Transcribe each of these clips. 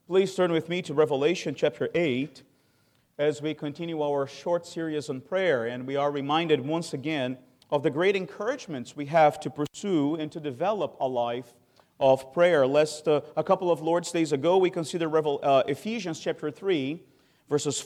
Please turn with me to Revelation chapter 8 as we continue our short series on prayer. And we are reminded once again of the great encouragements we have to pursue and to develop a life of prayer. Last a couple of Lord's Days ago, we considered Ephesians chapter 3, verses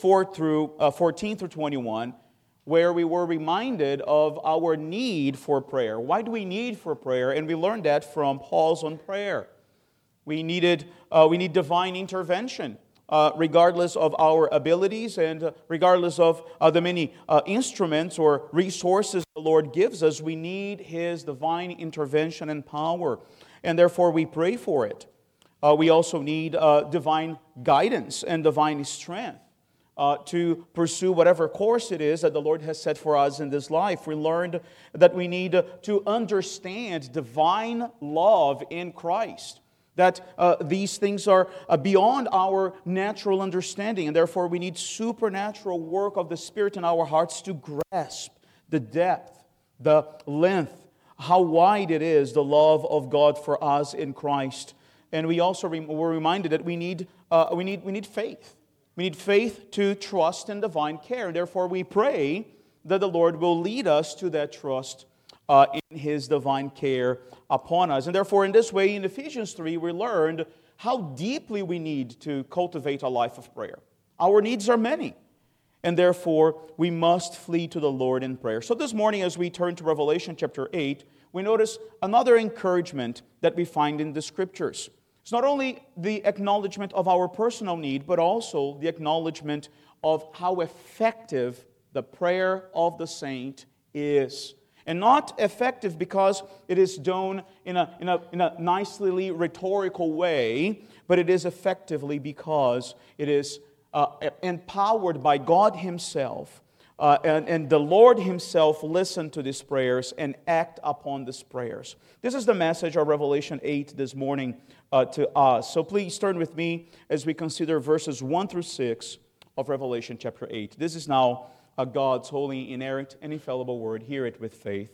14 through 21, where we were reminded of our need for prayer. Why do we need for prayer? And we learned that from Paul's on prayer. We need divine intervention, regardless of our abilities and regardless of the many instruments or resources the Lord gives us. We need His divine intervention and power, and therefore we pray for it. We also need divine guidance and divine strength to pursue whatever course it is that the Lord has set for us in this life. We learned that we need to understand divine love in Christ, that these things are beyond our natural understanding, and therefore we need supernatural work of the Spirit in our hearts to grasp the depth, the length, how wide it is, the love of God for us in Christ. And we also were reminded that we need faith. We need faith to trust in divine care. Therefore, we pray that the Lord will lead us to that trust in His divine care upon us. And therefore, in this way, in Ephesians 3, we learned how deeply we need to cultivate a life of prayer. Our needs are many, and therefore, we must flee to the Lord in prayer. So this morning, as we turn to Revelation chapter 8, we notice another encouragement that we find in the Scriptures. It's not only the acknowledgement of our personal need, but also the acknowledgement of how effective the prayer of the saint is. And not effective because it is done in a nicely rhetorical way, but it is effectively because it is empowered by God Himself. And the Lord Himself listened to these prayers and act upon these prayers. This is the message of Revelation 8 this morning to us. So please turn with me as we consider verses 1 through 6 of Revelation chapter 8. This is now God's holy, inerrant, and infallible word. Hear it with faith.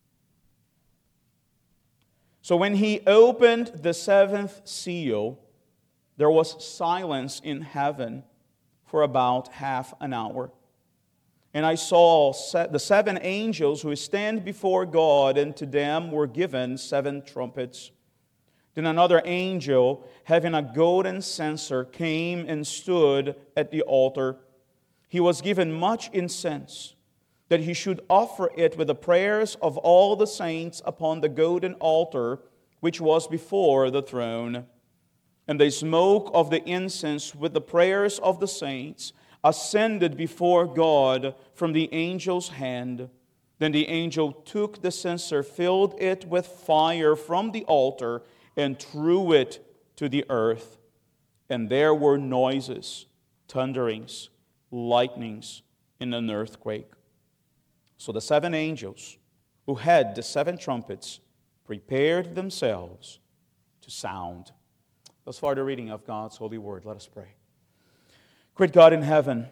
So when He opened the seventh seal, there was silence in heaven for about half an hour. And I saw the seven angels who stand before God, and to them were given seven trumpets. Then another angel, having a golden censer, came and stood at the altar. He was given much incense, that he should offer it with the prayers of all the saints upon the golden altar which was before the throne. And the smoke of the incense with the prayers of the saints ascended before God from the angel's hand. Then the angel took the censer, filled it with fire from the altar, and threw it to the earth. And there were noises, thunderings, lightnings, and an earthquake. So the seven angels who had the seven trumpets prepared themselves to sound. Thus far the reading of God's holy word. Let us pray. Great God in heaven,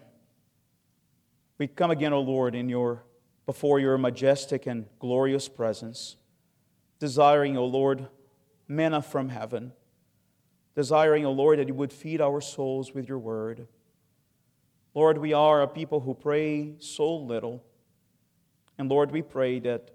we come again, O Lord, before your majestic and glorious presence, desiring, O Lord, manna from heaven, desiring, O Lord, that you would feed our souls with your word. Lord, we are a people who pray so little. And Lord, we pray that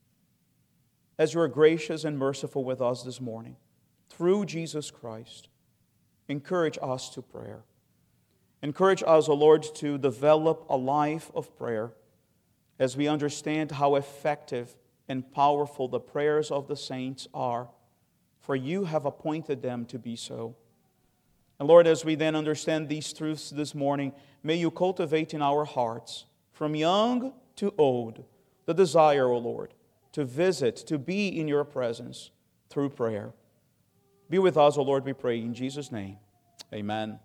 as you are gracious and merciful with us this morning, through Jesus Christ, encourage us to prayer. Encourage us, O Lord, to develop a life of prayer as we understand how effective and powerful the prayers of the saints are, for you have appointed them to be so. And Lord, as we then understand these truths this morning, may you cultivate in our hearts, from young to old, the desire, O Lord, to visit, to be in your presence through prayer. Be with us, O Lord, we pray, in Jesus' name. Amen.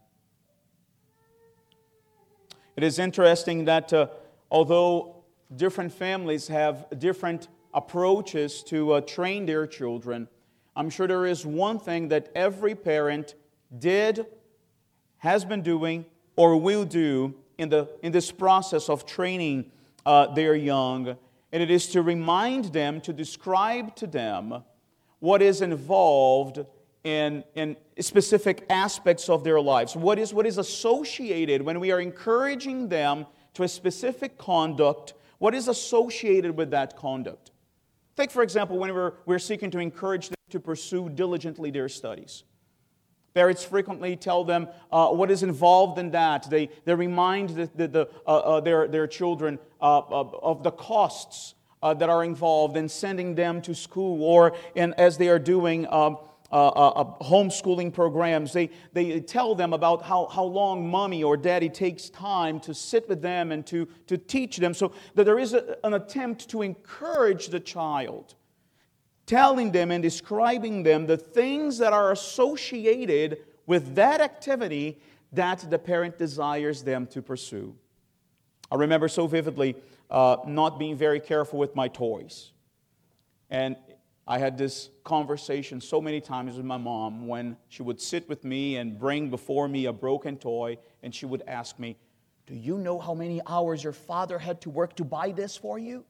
It is interesting that although different families have different approaches to train their children, I'm sure there is one thing that every parent did, has been doing, or will do in this process of training their young, and it is to remind them, to describe to them what is involved in specific aspects of their lives. What is associated when we are encouraging them to a specific conduct? What is associated with that conduct? Take, for example, when we're seeking to encourage them to pursue diligently their studies. Parents frequently tell them what is involved in that. They remind their children of the costs that are involved in sending them to school, or as they are doing homeschooling programs. They tell them about how long mommy or daddy takes time to sit with them and to teach them, so that there is an attempt to encourage the child, telling them and describing them the things that are associated with that activity that the parent desires them to pursue. I remember so vividly not being very careful with my toys. And I had this conversation so many times with my mom when she would sit with me and bring before me a broken toy, and she would ask me, "Do you know how many hours your father had to work to buy this for you?"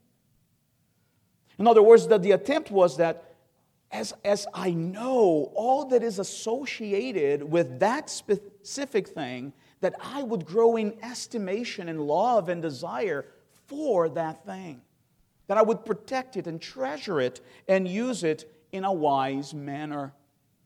In other words, that the attempt was that as I know all that is associated with that specific thing, that I would grow in estimation and love and desire for that thing. That I would protect it and treasure it and use it in a wise manner.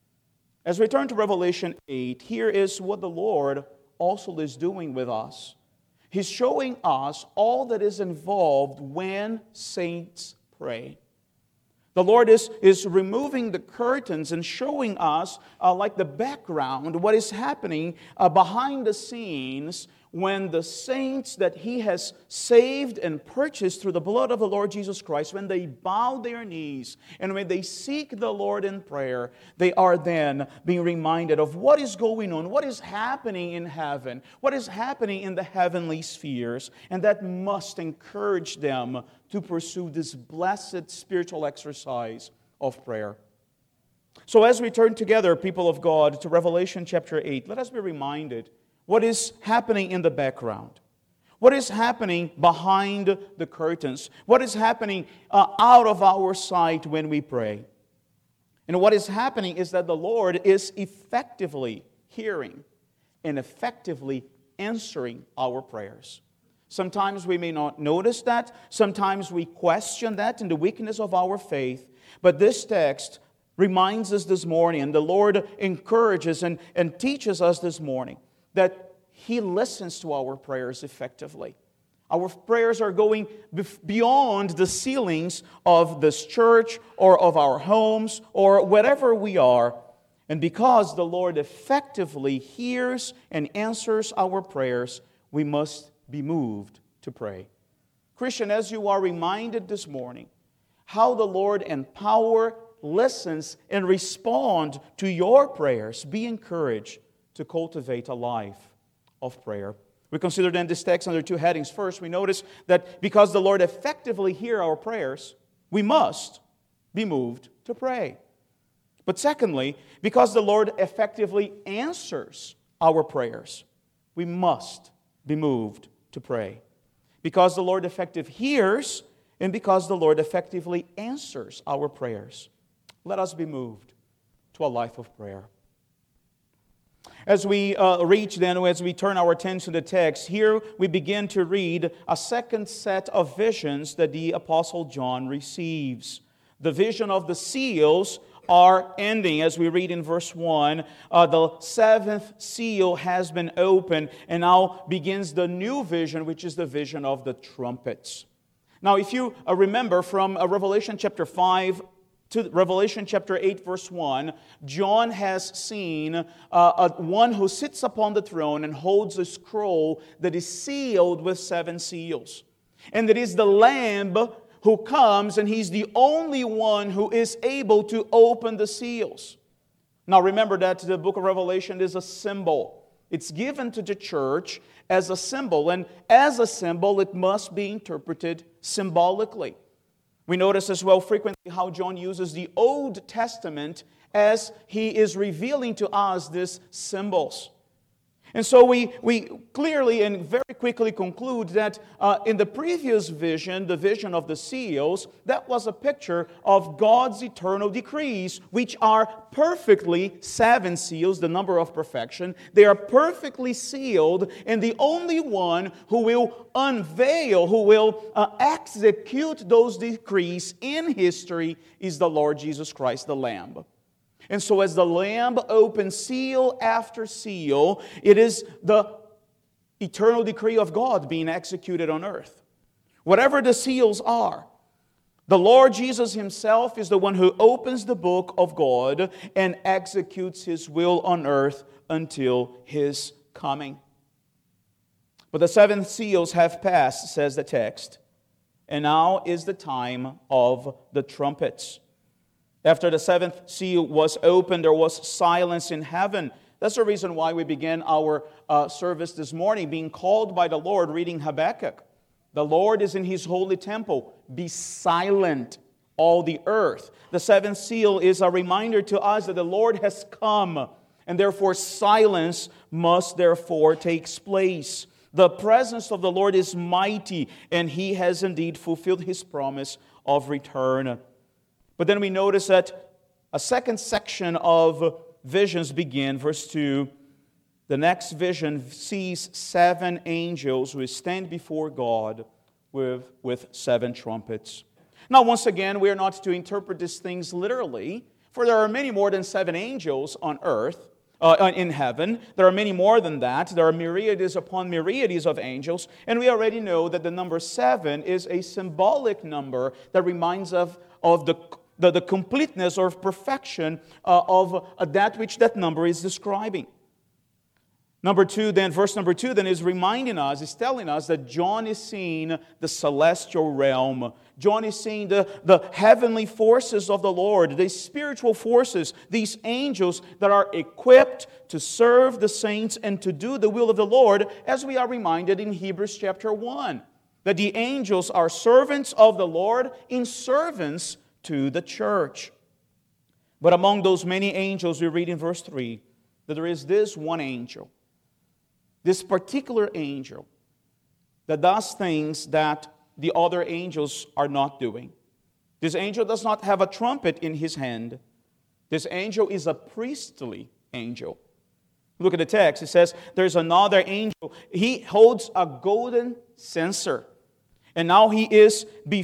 As we turn to Revelation 8, here is what the Lord also is doing with us. He's showing us all that is involved when saints pray. The Lord is removing the curtains and showing us, like the background, what is happening behind the scenes when the saints that He has saved and purchased through the blood of the Lord Jesus Christ, when they bow their knees and when they seek the Lord in prayer, they are then being reminded of what is going on, what is happening in heaven, what is happening in the heavenly spheres, and that must encourage them to pursue this blessed spiritual exercise of prayer. So as we turn together, people of God, to Revelation chapter 8, let us be reminded what is happening in the background. What is happening behind the curtains? What is happening out of our sight when we pray? And what is happening is that the Lord is effectively hearing and effectively answering our prayers. Sometimes we may not notice that. Sometimes we question that in the weakness of our faith. But this text reminds us this morning, and the Lord encourages and teaches us this morning, that He listens to our prayers effectively. Our prayers are going beyond the ceilings of this church or of our homes or wherever we are. And because the Lord effectively hears and answers our prayers, we must be moved to pray. Christian, as you are reminded this morning how the Lord in power listens and responds to your prayers, be encouraged to cultivate a life of prayer. We consider then this text under two headings. First, we notice that because the Lord effectively hears our prayers, we must be moved to pray. But secondly, because the Lord effectively answers our prayers, we must be moved to pray. Because the Lord effectively hears, and because the Lord effectively answers our prayers, let us be moved to a life of prayer. As we as we turn our attention to the text, here we begin to read a second set of visions that the Apostle John receives. The vision of the seals are ending. As we read in verse 1, the seventh seal has been opened, and now begins the new vision, which is the vision of the trumpets. Now, if you remember from Revelation chapter 5 to Revelation chapter 8, verse 1, John has seen one who sits upon the throne and holds a scroll that is sealed with 7 seals. And it is the Lamb who comes, and He's the only one who is able to open the seals. Now remember that the book of Revelation is a symbol. It's given to the church as a symbol, and as a symbol it must be interpreted symbolically. We notice as well frequently how John uses the Old Testament as he is revealing to us these symbols. And so we clearly and very quickly conclude that in the previous vision, the vision of the seals, that was a picture of God's eternal decrees, which are perfectly 7 seals, the number of perfection. They are perfectly sealed, and the only one who will unveil, who will execute those decrees in history is the Lord Jesus Christ, the Lamb. And so as the Lamb opens seal after seal, it is the eternal decree of God being executed on earth. Whatever the seals are, the Lord Jesus Himself is the one who opens the book of God and executes His will on earth until His coming. But the 7 seals have passed, says the text, and now is the time of the trumpets. After the 7th seal was opened, there was silence in heaven. That's the reason why we began our service this morning, being called by the Lord, reading Habakkuk. The Lord is in His holy temple. Be silent, all the earth. The 7th seal is a reminder to us that the Lord has come, and therefore silence must therefore take place. The presence of the Lord is mighty, and He has indeed fulfilled His promise of return. But then we notice that a second section of visions begin. Verse 2, the next vision sees 7 angels who stand before God with 7 trumpets. Now, once again, we are not to interpret these things literally, for there are many more than 7 angels on earth, in heaven. There are many more than that. There are myriads upon myriads of angels, and we already know that the number 7 is a symbolic number that reminds of the completeness or perfection of that which that number is describing. Verse number 2 then is reminding us, is telling us that John is seeing the celestial realm. John is seeing the heavenly forces of the Lord, the spiritual forces, these angels that are equipped to serve the saints and to do the will of the Lord, as we are reminded in Hebrews chapter 1, that the angels are servants of the Lord in servants to the church. But among those many angels, we read in verse 3 that there is this one angel, this particular angel, that does things that the other angels are not doing. This angel does not have a trumpet in his hand. This angel is a priestly angel. Look at the text. It says, there's another angel. He holds a golden censer. And now he is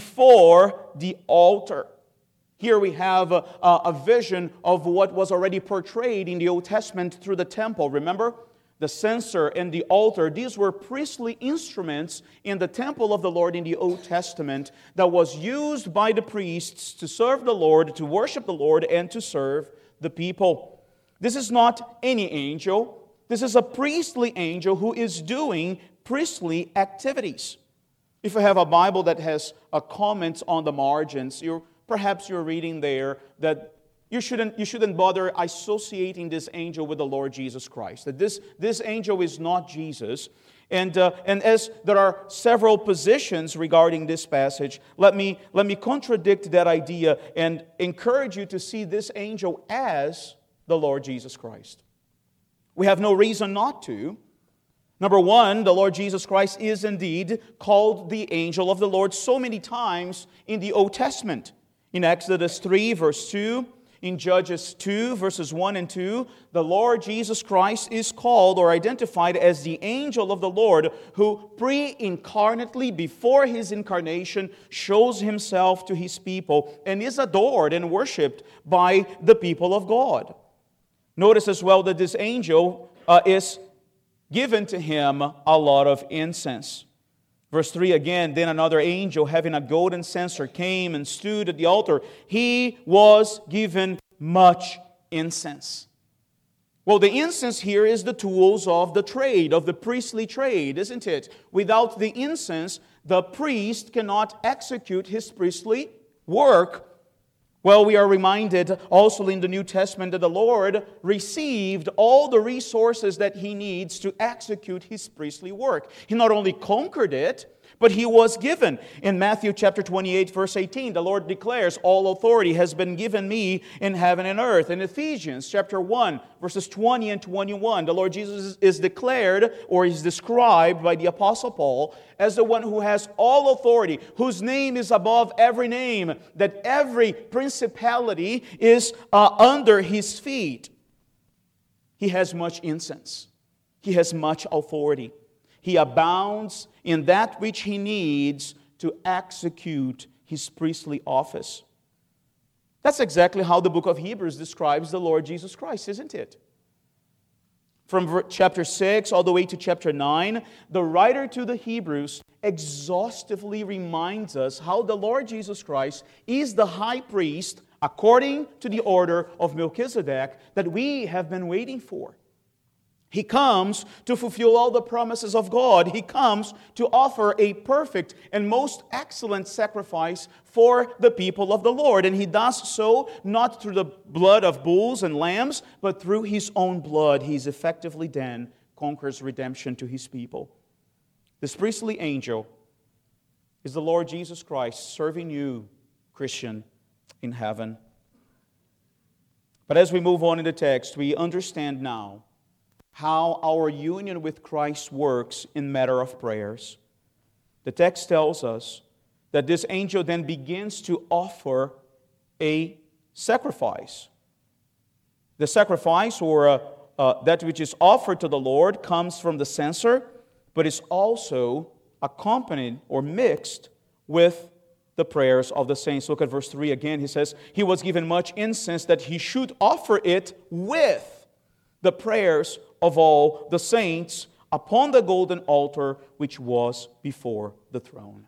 before the altar. Here we have a vision of what was already portrayed in the Old Testament through the temple. Remember? The censer and the altar, these were priestly instruments in the temple of the Lord in the Old Testament that was used by the priests to serve the Lord, to worship the Lord, and to serve the people. This is not any angel. This is a priestly angel who is doing priestly activities. If you have a Bible that has comments on the margins, perhaps you're reading there that you shouldn't bother associating this angel with the Lord Jesus Christ. That this angel is not Jesus. And as there are several positions regarding this passage, let me contradict that idea and encourage you to see this angel as the Lord Jesus Christ. We have no reason not to. Number one, the Lord Jesus Christ is indeed called the angel of the Lord so many times in the Old Testament. In Exodus 3, verse 2, in Judges 2, verses 1 and 2, the Lord Jesus Christ is called or identified as the angel of the Lord who pre-incarnately, before His incarnation, shows Himself to His people and is adored and worshipped by the people of God. Notice as well that this angel is given to him a lot of incense. Verse 3 again, then another angel having a golden censer came and stood at the altar. He was given much incense. Well, the incense here is the tools of the trade, of the priestly trade, isn't it? Without the incense, the priest cannot execute his priestly work. Well, we are reminded also in the New Testament that the Lord received all the resources that He needs to execute His priestly work. He not only conquered it, but he was given. In Matthew chapter 28, verse 18, the Lord declares, all authority has been given me in heaven and earth. In Ephesians chapter 1, verses 20 and 21, the Lord Jesus is declared or is described by the Apostle Paul as the one who has all authority, whose name is above every name, that every principality is under his feet. He has much incense. He has much authority. He abounds in that which he needs to execute his priestly office. That's exactly how the book of Hebrews describes the Lord Jesus Christ, isn't it? From chapter 6 all the way to chapter 9, the writer to the Hebrews exhaustively reminds us how the Lord Jesus Christ is the high priest according to the order of Melchizedek that we have been waiting for. He comes to fulfill all the promises of God. He comes to offer a perfect and most excellent sacrifice for the people of the Lord. And He does so not through the blood of bulls and lambs, but through His own blood. He's effectively then conquers redemption to His people. This priestly angel is the Lord Jesus Christ serving you, Christian, in heaven. But as we move on in the text, we understand now how our union with Christ works in matter of prayers. The text tells us that this angel then begins to offer a sacrifice. The sacrifice, or that which is offered to the Lord, comes from the censer, but is also accompanied or mixed with the prayers of the saints. Look at verse 3 again. He says, He was given much incense that He should offer it with the prayers of all the saints upon the golden altar which was before the throne.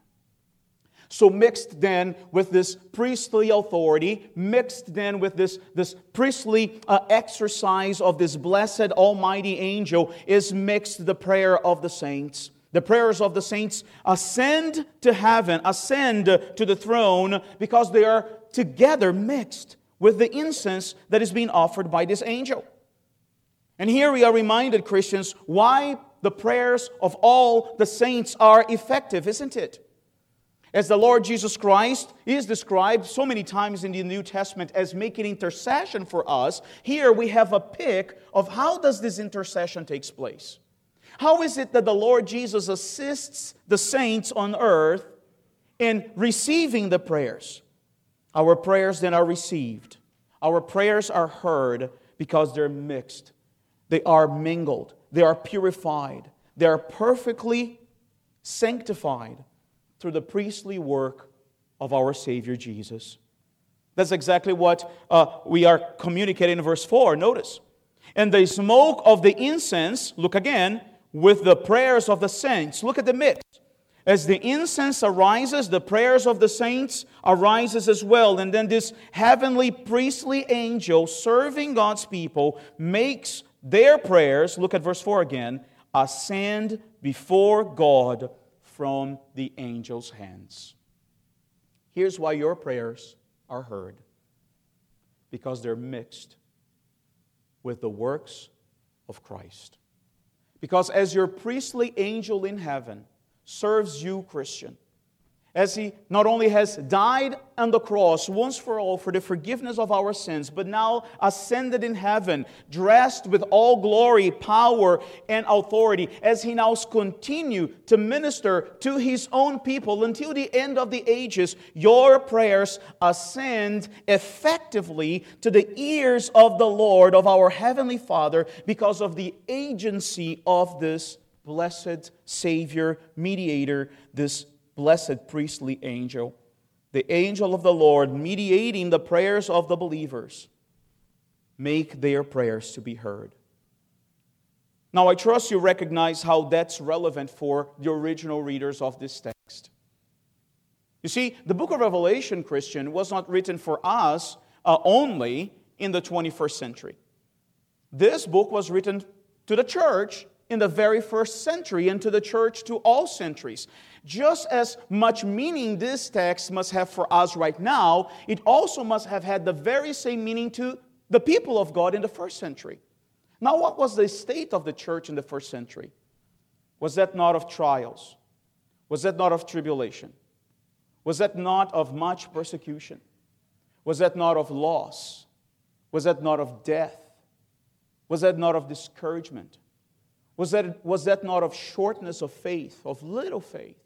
So mixed then with this priestly authority, mixed then with this priestly exercise of this blessed almighty angel, is mixed the prayer of the saints. The prayers of the saints ascend to heaven, ascend to the throne, because they are together mixed with the incense that is being offered by this angel. And here we are reminded, Christians, why the prayers of all the saints are effective, isn't it? As the Lord Jesus Christ is described so many times in the New Testament as making intercession for us, here we have a pic of how does this intercession take place. How is it that the Lord Jesus assists the saints on earth in receiving the prayers? Our prayers then are received. Our prayers are heard because they're mixed. They are mingled. They are purified. They are perfectly sanctified through the priestly work of our Savior Jesus. That's exactly what we are communicating in verse 4. Notice. And the smoke of the incense, look again, with the prayers of the saints. Look at the mix. As the incense arises, the prayers of the saints arises as well. And then this heavenly priestly angel serving God's people makes their prayers, look at verse 4 again, ascend before God from the angel's hands. Here's why your prayers are heard. Because they're mixed with the works of Christ. Because as your priestly angel in heaven serves you, Christian, as He not only has died on the cross once for all for the forgiveness of our sins, but now ascended in heaven, dressed with all glory, power, and authority, as He now continues to minister to His own people until the end of the ages, your prayers ascend effectively to the ears of the Lord, of our Heavenly Father, because of the agency of this blessed Savior, mediator, this blessed priestly angel, the angel of the Lord mediating the prayers of the believers, make their prayers to be heard. Now, I trust you recognize how that's relevant for the original readers of this text. You see, the book of Revelation, Christian, was not written for us only in the 21st century. This book was written to the church in the very first century and to the church to all centuries. Just as much meaning this text must have for us right now, it also must have had the very same meaning to the people of God in the first century. Now, what was the state of the church in the first century? Was that not of trials? Was that not of tribulation? Was that not of much persecution? Was that not of loss? Was that not of death? Was that not of discouragement? Was that not of shortness of faith, of little faith?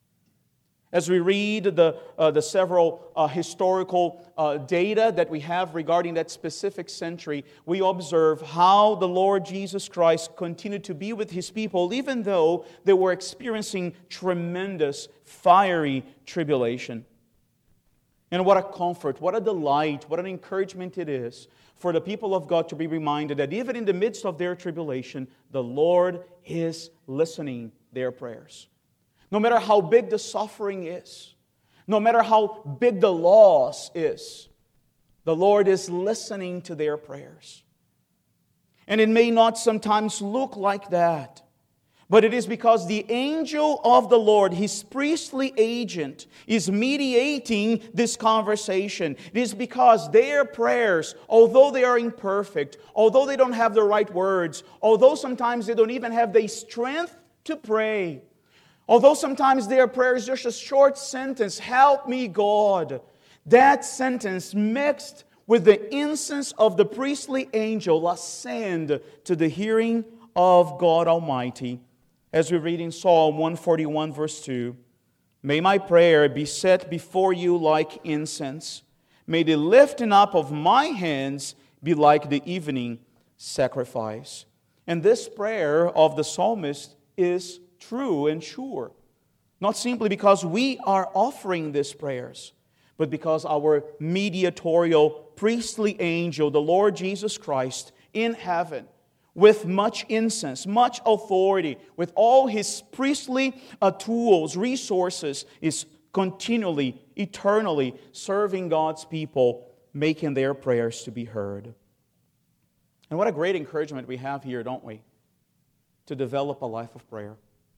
As we read the several historical data that we have regarding that specific century, we observe how the Lord Jesus Christ continued to be with His people, even though they were experiencing tremendous, fiery tribulation. And what a comfort, what a delight, what an encouragement it is for the people of God to be reminded that even in the midst of their tribulation, the Lord is listening their prayers. No matter how big the suffering is, no matter how big the loss is, the Lord is listening to their prayers. And it may not sometimes look like that, but it is because the angel of the Lord, His priestly agent, is mediating this conversation. It is because their prayers, although they are imperfect, although they don't have the right words, although sometimes they don't even have the strength to pray, although sometimes their prayer is just a short sentence, "Help me, God," that sentence mixed with the incense of the priestly angel ascend to the hearing of God Almighty. As we read in Psalm 141, verse 2, "May my prayer be set before you like incense. May the lifting up of my hands be like the evening sacrifice." And this prayer of the psalmist is true and sure. Not simply because we are offering these prayers, but because our mediatorial priestly angel, the Lord Jesus Christ, in heaven, with much incense, much authority, with all His priestly tools, resources, is continually, eternally serving God's people, making their prayers to be heard. And what a great encouragement we have here, don't we? To develop a life of prayer.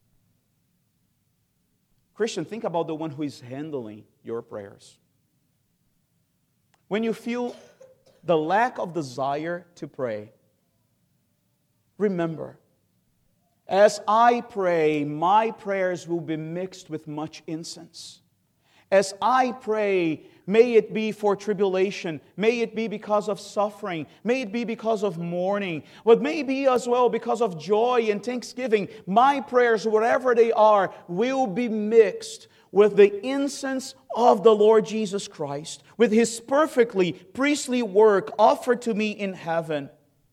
Christian, think about the one who is handling your prayers. When you feel the lack of desire to pray, remember, as I pray, my prayers will be mixed with much incense. As I pray, may it be for tribulation, may it be because of suffering, may it be because of mourning, but may it be as well because of joy and thanksgiving. My prayers, whatever they are, will be mixed with the incense of the Lord Jesus Christ, with His perfectly priestly work offered to me in heaven.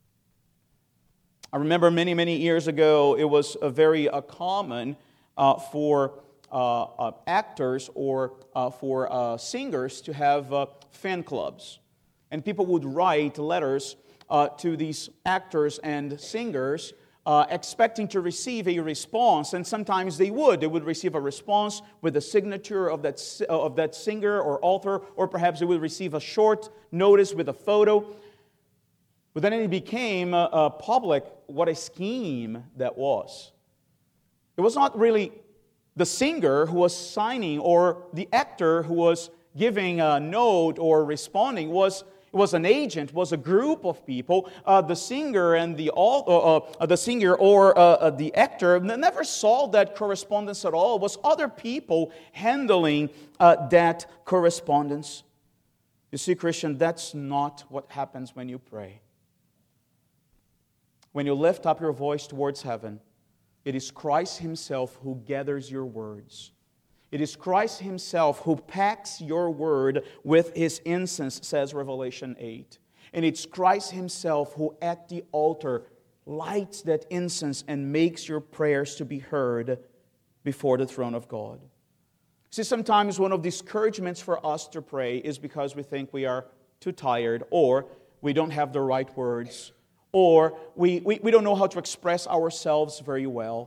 I remember many, many years ago, it was very common for actors or for singers to have fan clubs. And people would write letters to these actors and singers expecting to receive a response, and sometimes they would. They would receive a response with the signature of that singer or author, or perhaps they would receive a short notice with a photo. But then it became public what a scheme that was. It was not really the singer who was signing or the actor who was giving a note or responding. It was an agent, was a group of people. The singer and the singer or the actor never saw that correspondence at all. It was other people handling that correspondence. You see, Christian, that's not what happens when you pray. When you lift up your voice towards heaven, it is Christ Himself who gathers your words. It is Christ Himself who packs your word with His incense, says Revelation 8. And it's Christ Himself who at the altar lights that incense and makes your prayers to be heard before the throne of God. See, sometimes one of the discouragements for us to pray is because we think we are too tired, or we don't have the right words, or we don't know how to express ourselves very well.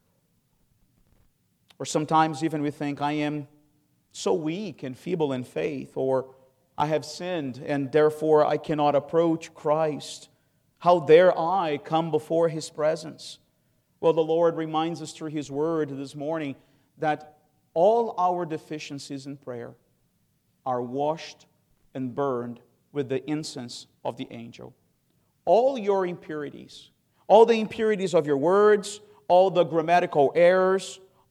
Or sometimes even we think, I am so weak and feeble in faith, or I have sinned and therefore I cannot approach Christ. How dare I come before His presence? Well, the Lord reminds us through His Word this morning that all our deficiencies in prayer are washed and burned with the incense of the angel. All your impurities, all the impurities of your words, all the grammatical errors,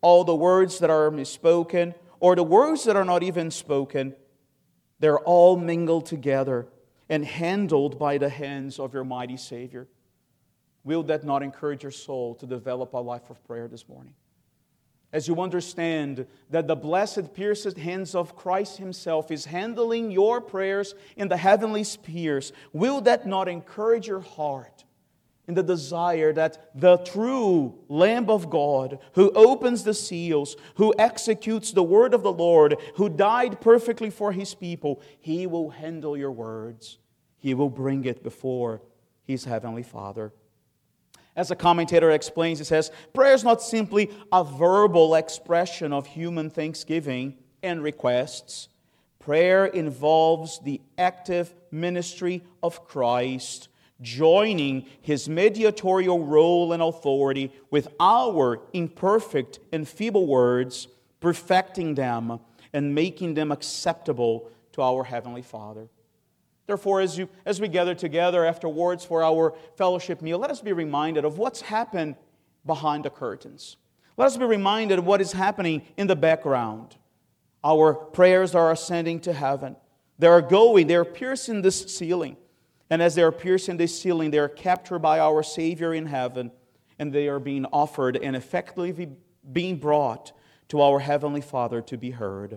all the words that are misspoken, or the words that are not even spoken, they're all mingled together and handled by the hands of your mighty Savior. Will that not encourage your soul to develop a life of prayer this morning? As you understand that the blessed, pierced hands of Christ Himself is handling your prayers in the heavenly spheres, will that not encourage your heart in the desire that the true Lamb of God, who opens the seals, who executes the word of the Lord, who died perfectly for His people, He will handle your words. He will bring it before His heavenly Father. As a commentator explains, he says, prayer is not simply a verbal expression of human thanksgiving and requests. Prayer involves the active ministry of Christ, joining His mediatorial role and authority with our imperfect and feeble words, perfecting them and making them acceptable to our Heavenly Father. Therefore, as we gather together afterwards for our fellowship meal, let us be reminded of what's happened behind the curtains. Let us be reminded of what is happening in the background. Our prayers are ascending to heaven. They are piercing this ceiling. And as they are piercing this ceiling, they are captured by our Savior in heaven, and they are being offered and effectively being brought to our Heavenly Father to be heard.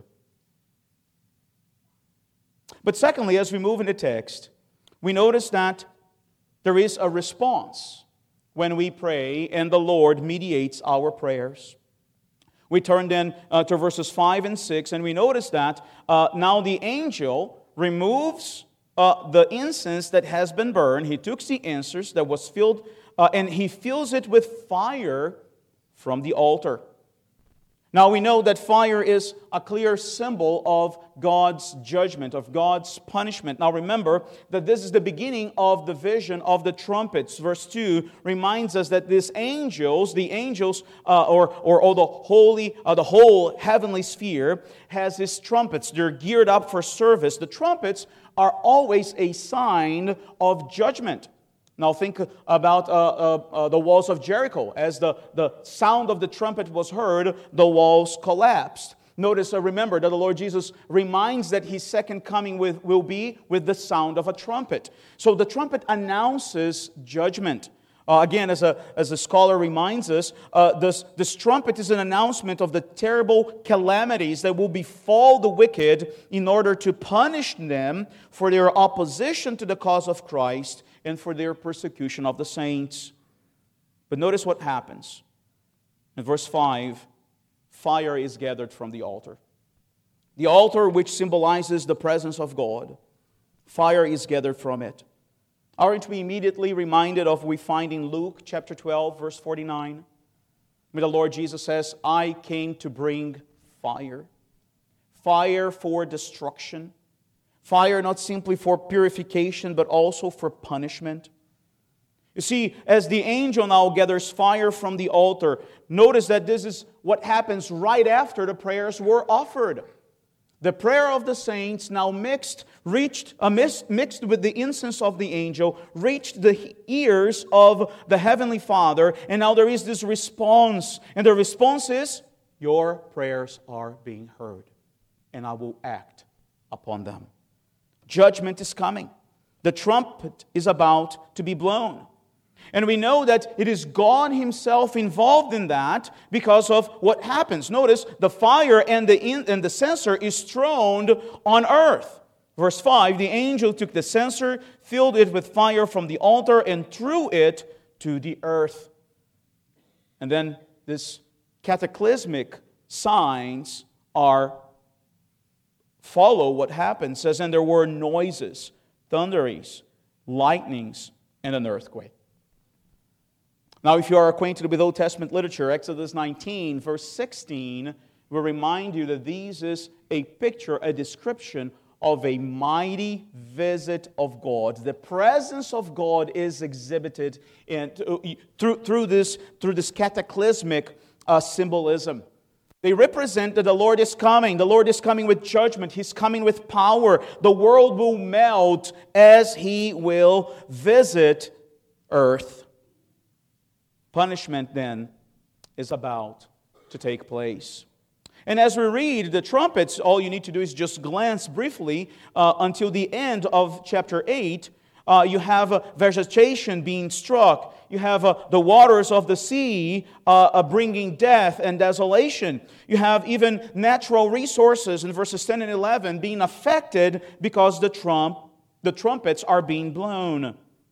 But secondly, as we move in the text, we notice that there is a response when we pray and the Lord mediates our prayers. We turn then to verses 5 and 6, and we notice that now the angel removes the incense that has been burned. He took the incense that was filled, and he fills it with fire from the altar. Now we know that fire is a clear symbol of God's judgment, of God's punishment. Now remember that this is the beginning of the vision of the trumpets. Verse 2 reminds us that the angels, or the whole heavenly sphere has these trumpets. They're geared up for service. The trumpets are always a sign of judgment. Now think about the walls of Jericho. As the sound of the trumpet was heard, the walls collapsed. Remember that the Lord Jesus reminds that His second coming will be with the sound of a trumpet. So the trumpet announces judgment. Again, as a scholar reminds us, this trumpet is an announcement of the terrible calamities that will befall the wicked in order to punish them for their opposition to the cause of Christ and for their persecution of the saints. But notice what happens. In verse 5, fire is gathered from the altar. The altar which symbolizes the presence of God. Fire is gathered from it. Aren't we immediately reminded of what we find in Luke chapter 12, verse 49? Where the Lord Jesus says, I came to bring fire. Fire for destruction. Fire not simply for purification, but also for punishment. You see, as the angel now gathers fire from the altar, notice that this is what happens right after the prayers were offered. The prayer of the saints now mixed with the incense of the angel, reached the ears of the Heavenly Father, and now there is this response. And the response is, your prayers are being heard, and I will act upon them. Judgment is coming. The trumpet is about to be blown. And we know that it is God Himself involved in that because of what happens. Notice, the fire and the censer is thrown on earth. Verse 5, the angel took the censer, filled it with fire from the altar, and threw it to the earth. And then this cataclysmic signs follow what happens. It says, and there were noises, thunderings, lightnings, and an earthquake. Now, if you are acquainted with Old Testament literature, Exodus 19, verse 16, will remind you that this is a picture, a description of a mighty visit of God. The presence of God is exhibited through this cataclysmic symbolism. They represent that the Lord is coming. The Lord is coming with judgment. He's coming with power. The world will melt as He will visit earth. Punishment then is about to take place. And as we read the trumpets, all you need to do is just glance briefly until the end of chapter 8. You have vegetation being struck. You have the waters of the sea bringing death and desolation. You have even natural resources in verses 10 and 11 being affected because the trumpets are being blown.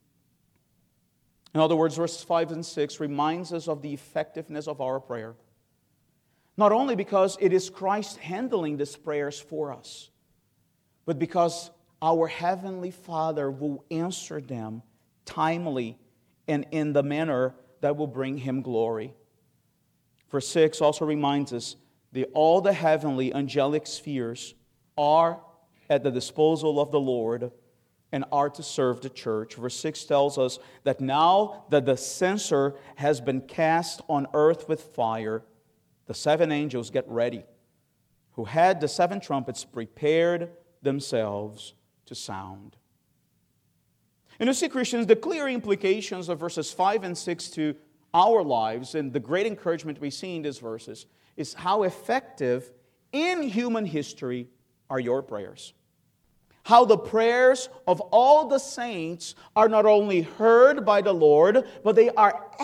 In other words, verses 5 and 6 reminds us of the effectiveness of our prayer. Not only because it is Christ handling these prayers for us, but because our Heavenly Father will answer them timely and in the manner that will bring Him glory. Verse 6 also reminds us that all the heavenly angelic spheres are at the disposal of the Lord and are to serve the church. Verse 6 tells us that now that the censer has been cast on earth with fire, the 7 angels get ready, who had the 7 trumpets prepared themselves to sound. And you see, Christians, the clear implications of verses 5 and 6 to our lives and the great encouragement we see in these verses is how effective in human history are your prayers. How the prayers of all the saints are not only heard by the Lord, but they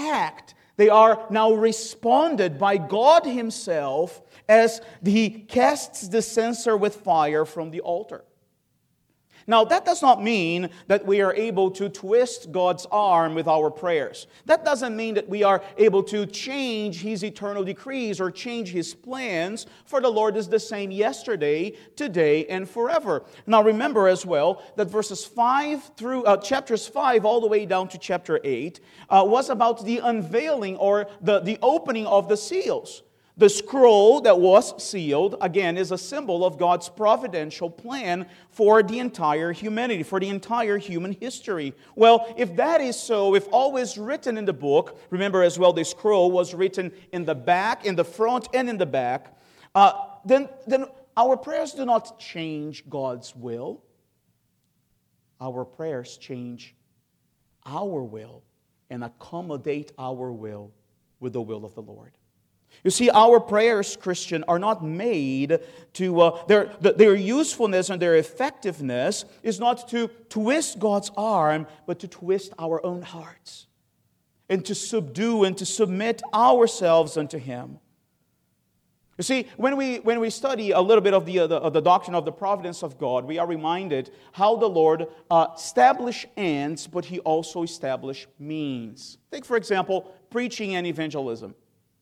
are now responded by God Himself as He casts the censer with fire from the altar. Now, that does not mean that we are able to twist God's arm with our prayers. That doesn't mean that we are able to change His eternal decrees or change His plans, for the Lord is the same yesterday, today, and forever. Now, remember as well that chapters 5 all the way down to chapter 8 was about the unveiling or the opening of the seals. The scroll that was sealed, again, is a symbol of God's providential plan for the entire humanity, for the entire human history. Well, if that is so, if all is written in the book, remember as well the scroll was written in the back, in the front, and in the back, then our prayers do not change God's will. Our prayers change our will and accommodate our will with the will of the Lord. You see, our prayers, Christian, are not made to, their usefulness and their effectiveness is not to twist God's arm, but to twist our own hearts and to subdue and to submit ourselves unto Him. You see, when we study a little bit of the doctrine of the providence of God, we are reminded how the Lord established ends, but He also established means. Take, for example, preaching and evangelism.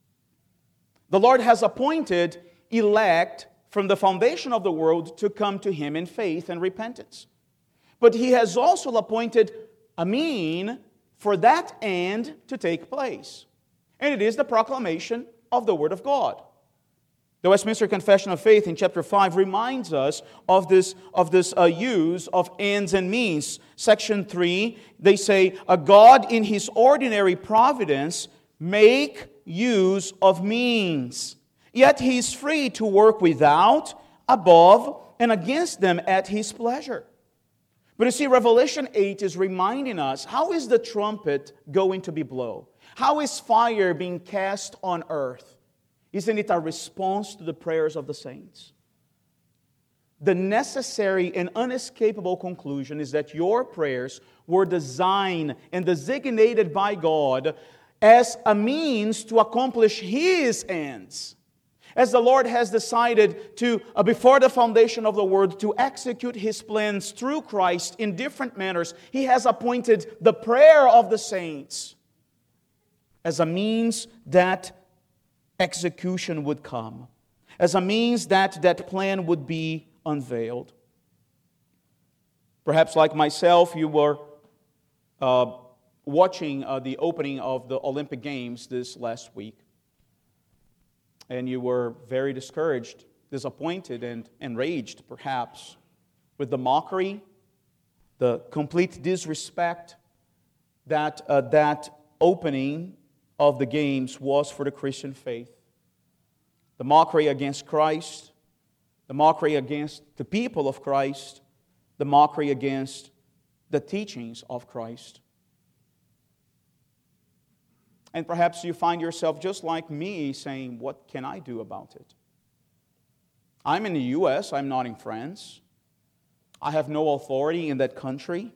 The Lord has appointed elect from the foundation of the world to come to Him in faith and repentance. But He has also appointed a mean for that end to take place. And it is the proclamation of the Word of God. The Westminster Confession of Faith in chapter 5 reminds us of this use of ends and means. Section 3, they say, "A God in His ordinary providence make use of means. Yet He is free to work without, above, and against them at His pleasure." But you see, Revelation 8 is reminding us, how is the trumpet going to be blown? How is fire being cast on earth? Isn't it a response to the prayers of the saints? The necessary and unescapable conclusion is that your prayers were designed and designated by God as a means to accomplish His ends. As the Lord has decided to, before the foundation of the world, to execute His plans through Christ in different manners, He has appointed the prayer of the saints as a means that execution would come, as a means that that plan would be unveiled. Perhaps like myself, you were watching the opening of the Olympic Games this last week. And you were very discouraged, disappointed, and enraged, perhaps, with the mockery, the complete disrespect that that opening of the Games was for the Christian faith. The mockery against Christ, the mockery against the people of Christ, the mockery against the teachings of Christ. And perhaps you find yourself just like me saying, what can I do about it? I'm in the U.S., I'm not in France. I have no authority in that country.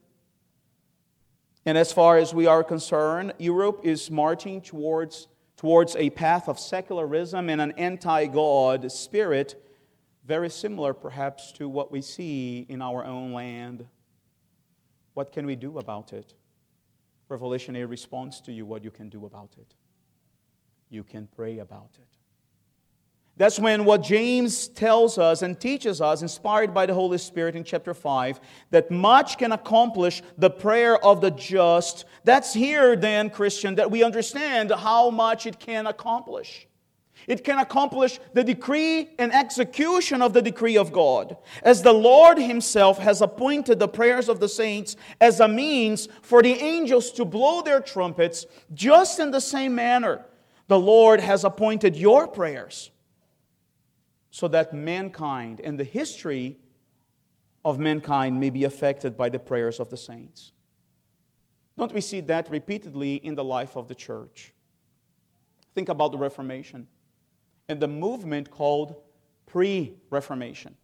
And as far as we are concerned, Europe is marching towards a path of secularism and an anti-God spirit, very similar perhaps to what we see in our own land. What can we do about it? Revelation 8 responds to you what you can do about it. You can pray about it. That's when what James tells us and teaches us, inspired by the Holy Spirit in chapter 5, that much can accomplish the prayer of the just. That's here then, Christian, that we understand how much it can accomplish. It can accomplish the decree and execution of the decree of God. As the Lord Himself has appointed the prayers of the saints as a means for the angels to blow their trumpets, just in the same manner, the Lord has appointed your prayers so that mankind and the history of mankind may be affected by the prayers of the saints. Don't we see that repeatedly in the life of the church? Think about the Reformation and the movement called pre-Reformation.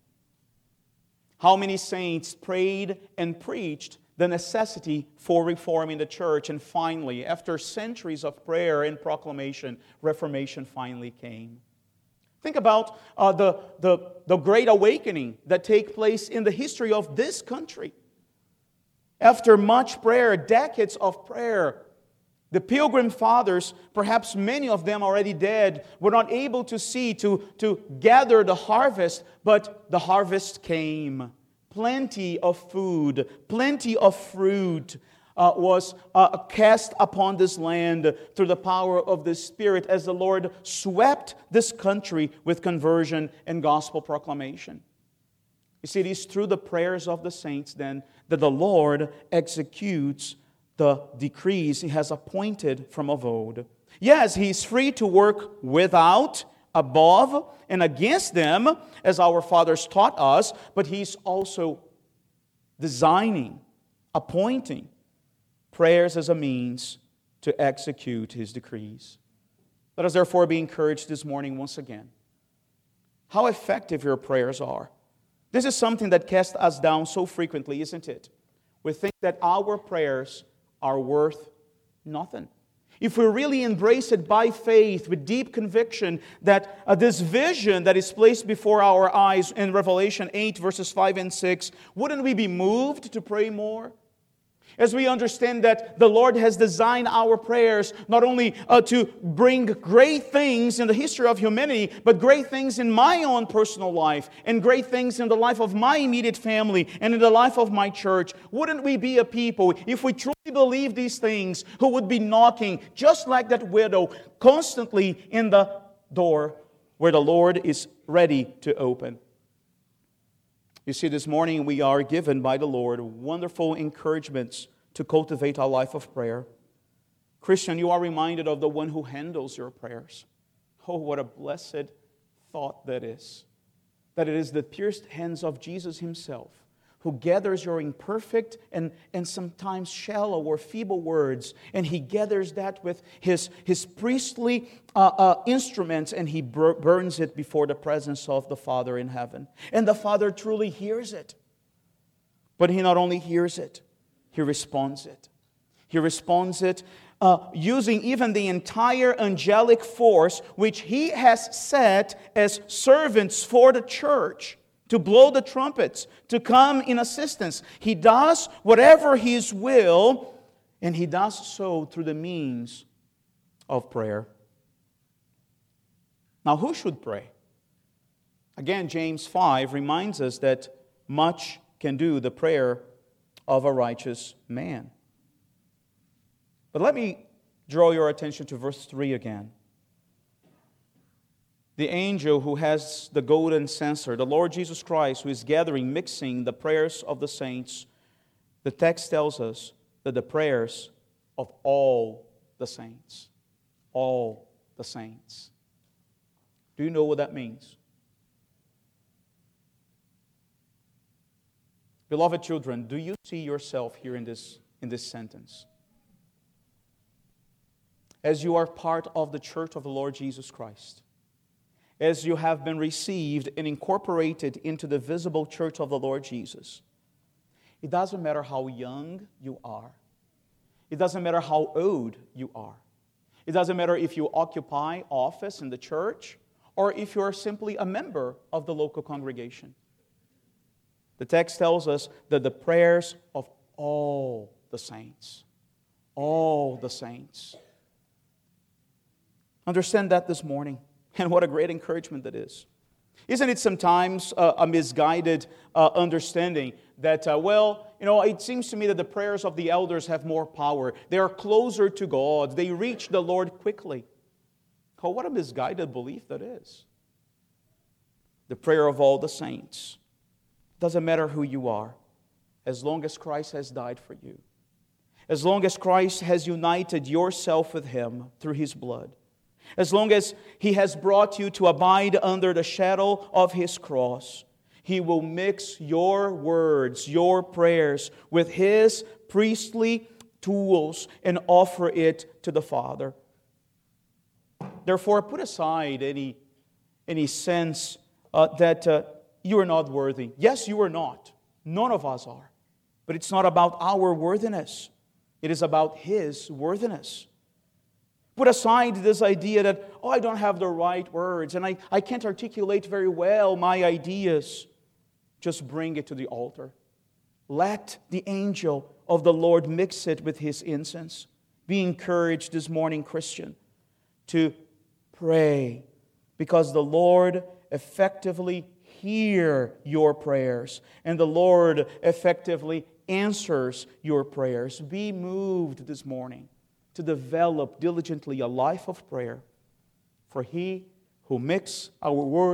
How many saints prayed and preached the necessity for reforming the church, and finally, after centuries of prayer and proclamation, Reformation finally came. Think about the Great Awakening that takes place in the history of this country. After much prayer, decades of prayer, the Pilgrim Fathers, perhaps many of them already dead, were not able to see, to gather the harvest, but the harvest came. Plenty of food, plenty of fruit was cast upon this land through the power of the Spirit as the Lord swept this country with conversion and gospel proclamation. You see, it is through the prayers of the saints then that the Lord executes the decrees He has appointed from of old. Yes, He is free to work without, above, and against them, as our fathers taught us, but He's also designing, appointing prayers as a means to execute His decrees. Let us therefore be encouraged this morning once again. How effective your prayers are. This is something that casts us down so frequently, isn't it? We think that our prayers are worth nothing. If we really embrace it by faith with deep conviction that this vision that is placed before our eyes in Revelation 8 verses 5 and 6, wouldn't we be moved to pray more? As we understand that the Lord has designed our prayers not only to bring great things in the history of humanity, but great things in my own personal life, and great things in the life of my immediate family, and in the life of my church. Wouldn't we be a people, if we truly believe these things, who would be knocking, just like that widow, constantly in the door where the Lord is ready to open? You see, this morning we are given by the Lord wonderful encouragements to cultivate our life of prayer. Christian, you are reminded of the one who handles your prayers. Oh, what a blessed thought that is. That it is the pierced hands of Jesus Himself who gathers your imperfect and sometimes shallow or feeble words, and He gathers that with His priestly instruments, and He burns it before the presence of the Father in heaven. And the Father truly hears it. But He not only hears it, He responds it. He responds it using even the entire angelic force which He has set as servants for the church, to blow the trumpets, to come in assistance. He does whatever His will, and He does so through the means of prayer. Now, who should pray? Again, James 5 reminds us that much can do the prayer of a righteous man. But let me draw your attention to verse 3 again. The angel who has the golden censer, the Lord Jesus Christ, who is gathering, mixing the prayers of the saints, the text tells us that the prayers of all the saints. All the saints. Do you know what that means? Beloved children, do you see yourself here in this sentence? as you are part of the church of the Lord Jesus Christ, as you have been received and incorporated into the visible church of the Lord Jesus, it doesn't matter how young you are. It doesn't matter how old you are. It doesn't matter if you occupy office in the church or if you are simply a member of the local congregation. The text tells us that the prayers of all the saints, understand that this morning, and what a great encouragement that is. Isn't it sometimes a misguided understanding that, it seems to me that the prayers of the elders have more power. They are closer to God. They reach the Lord quickly. Oh, what a misguided belief that is. The prayer of all the saints. Doesn't matter who you are, as long as Christ has died for you. As long as Christ has united yourself with Him through His blood. As long as He has brought you to abide under the shadow of His cross, He will mix your words, your prayers, with His priestly tools and offer it to the Father. Therefore, put aside any sense that you are not worthy. Yes, you are not. None of us are. But it's not about our worthiness. It is about His worthiness. Put aside this idea that, I don't have the right words and I can't articulate very well my ideas. Just bring it to the altar. Let the angel of the Lord mix it with His incense. Be encouraged this morning, Christian, to pray, because the Lord effectively hears your prayers and the Lord effectively answers your prayers. Be moved this morning to develop diligently a life of prayer. For He who makes our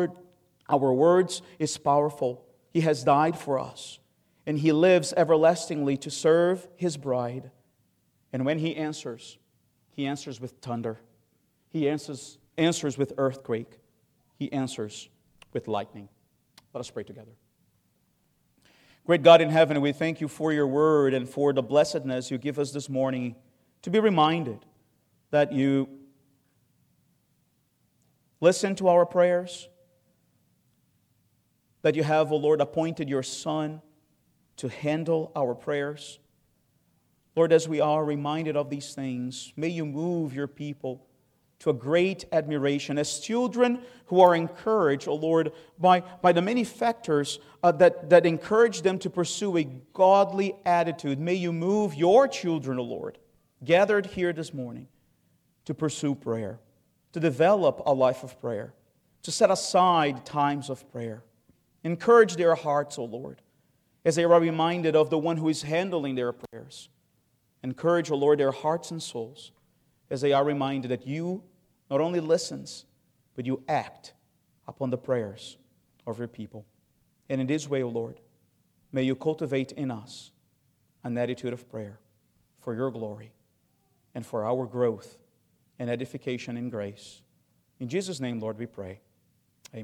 words is powerful. He has died for us, and He lives everlastingly to serve His bride. And when He answers with thunder. He answers with earthquake. He answers with lightning. Let us pray together. Great God in heaven, we thank You for Your word and for the blessedness You give us this morning to be reminded that You listen to our prayers, that You have, O Lord, appointed Your Son to handle our prayers. Lord, as we are reminded of these things, may You move Your people to a great admiration as children who are encouraged, O Lord, by the many factors that encourage them to pursue a godly attitude. May You move Your children, O Lord, gathered here this morning to pursue prayer, to develop a life of prayer, to set aside times of prayer. Encourage their hearts, O Lord, as they are reminded of the one who is handling their prayers. Encourage, O Lord, their hearts and souls as they are reminded that You not only listens, but You act upon the prayers of Your people. And in this way, O Lord, may You cultivate in us an attitude of prayer for Your glory and for our growth and edification in grace. In Jesus' name, Lord, we pray.